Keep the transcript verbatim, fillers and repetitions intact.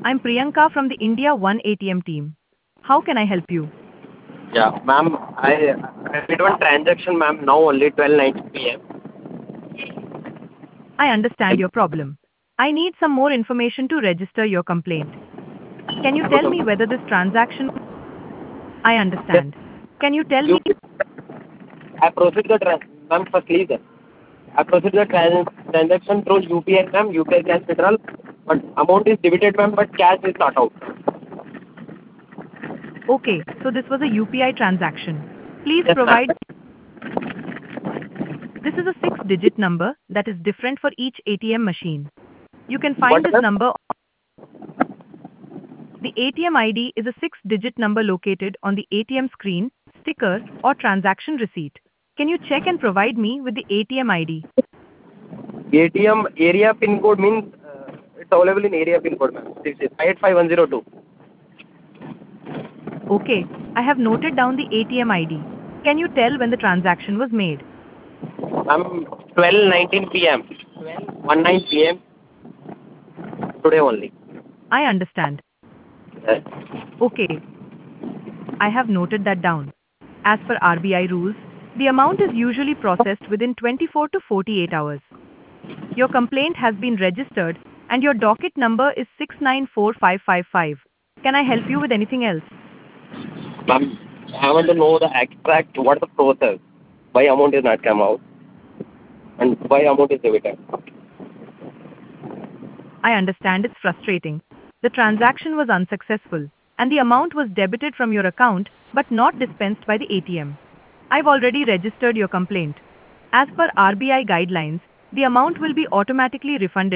I'm Priyanka from the India One A T M team. How can I help you? Yeah, ma'am, I I did one transaction, ma'am, now only twelve nineteen p m. I understand your problem. I need some more information to register your complaint. Can you tell me whether this transaction... I Yes, understand. Can you tell you, me... I proceed the trans, ma'am, first listen. I proceed the trans, transaction through U P I, ma'am, U P I cash withdrawal, but amount is debited, ma'am, but cash is not out. Okay, so this was a U P I transaction. Please Yes, ma'am. provide... This is a six-digit number that is different for each A T M machine. You can find What, this ma'am? number... The A T M I D is a six-digit number located on the A T M screen, sticker, or transaction receipt. Can you check and provide me with the A T M I D? A T M area pin code means uh, it's available in area pin code, ma'am. This is eight five one zero two. Okay, I have noted down the A T M I D. Can you tell when the transaction was made? Ma'am, twelve nineteen p m. twelve nineteen p m. Today only. I understand. Yes. Okay, I have noted that down. As per R B I rules, the amount is usually processed within twenty-four to forty-eight hours. Your complaint has been registered and your docket number is six nine four five five five. Can I help you with anything else? Ma'am, I want to know the extract, what the process, why amount is not come out, and why amount is debited. I understand it's frustrating. The transaction was unsuccessful, and the amount was debited from your account but not dispensed by the A T M. I've already registered your complaint. As per R B I guidelines, the amount will be automatically refunded